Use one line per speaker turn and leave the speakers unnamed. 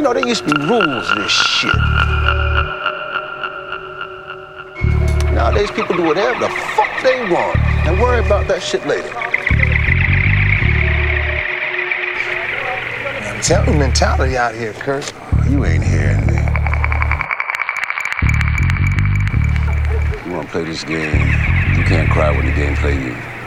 know, there used to be rules to this shit. Nowadays, people do whatever the fuck they want and worry about that shit later.
I'm telling you, mentality out here, Kurt.
You ain't hearing me. You wanna play this game, you can't cry when the game play you.